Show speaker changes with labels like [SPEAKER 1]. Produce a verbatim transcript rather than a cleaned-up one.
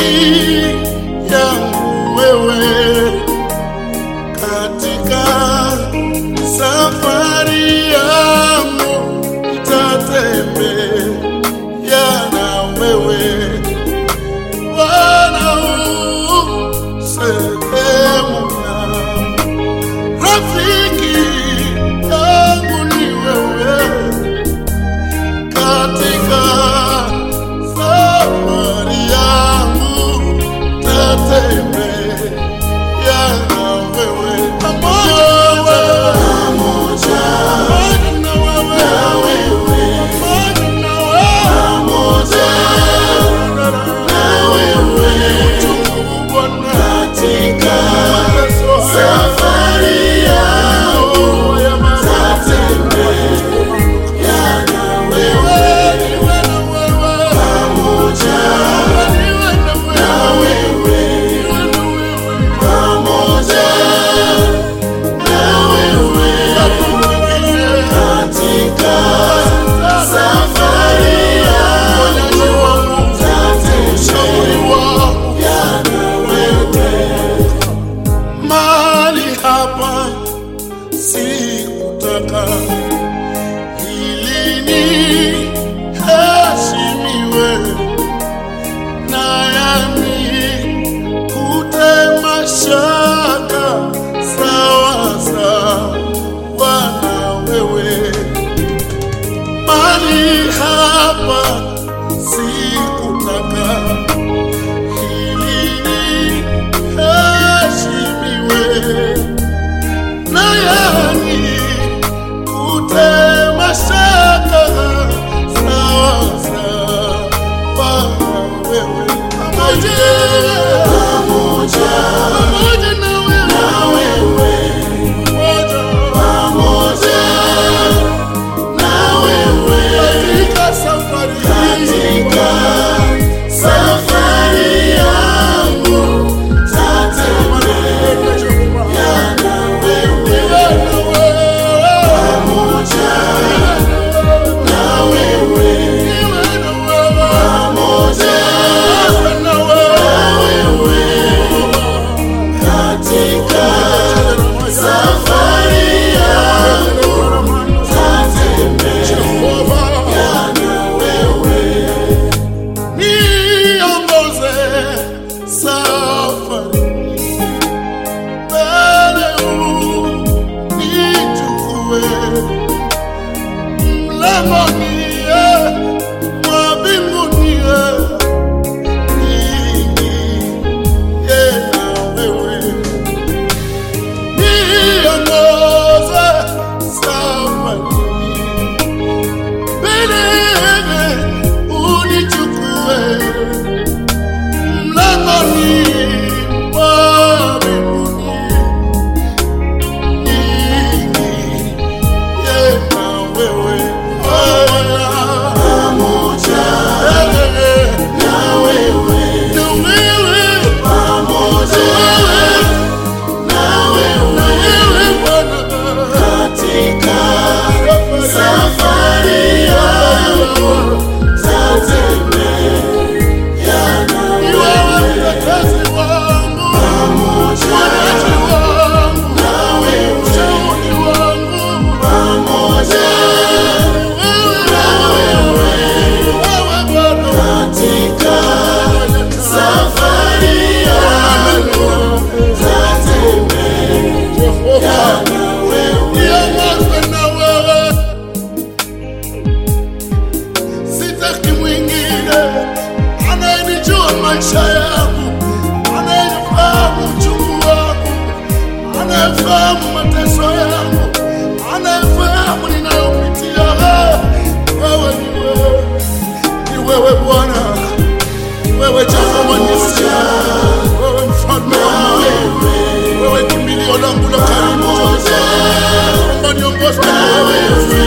[SPEAKER 1] yangu wewe, katika safari yangu nitatembea na wewe. Bwana u sehemu yangu, rafiki yangu ni wewe, katika safari yangu nitatembea na wewe. Pamoja na wewe, pamoja na wewe, katika safari yangu nitatembea na wewe, pamoja na wewe, pamoja na wewe, katika safari yangu nitatembea na wewe. Mahali hapa sikutaka ili niheshimiwe na yami kutema shaka sawa sawa na wewe. Mahali hapa sikutaka ili niheshimiwe na yami kutema shaka sawa sawa na wewe. Pamoja pamoja na wewe, pamoja na wewe, katika safari katika safari yangu nitatembea na wewe, pamoja na wewe, pamoja na wewe, katika safari yangu nitatembea na wewe. Niongoze safari, mbele unichukue mlangoni mwa mbinguni, niingie na wewe. Niongoze safari, mbele unichukue mlangoni mwa mbinguni, niingie na wewe. Pamoja na wewe, pamoja na wewe, katika safari yangu nitatembea na wewe. Mtetezi wangu, pamoja na wewe, mshauri wangu, pamoja na wewe, katika safari yangu nitatembea na wewe. Sitaki mwingine anayenijua maisha yangu, anayefahamu uchungu wangu, anayefahamu mateso yangu, anayefahamu ninayopitia. Wewe ni wewe, ni wewe Bwana, ni wewe Jehova Nisi, wewe mfalme wangu, wewe kimbilio langu la karibu. Naomba niongoze na wewe.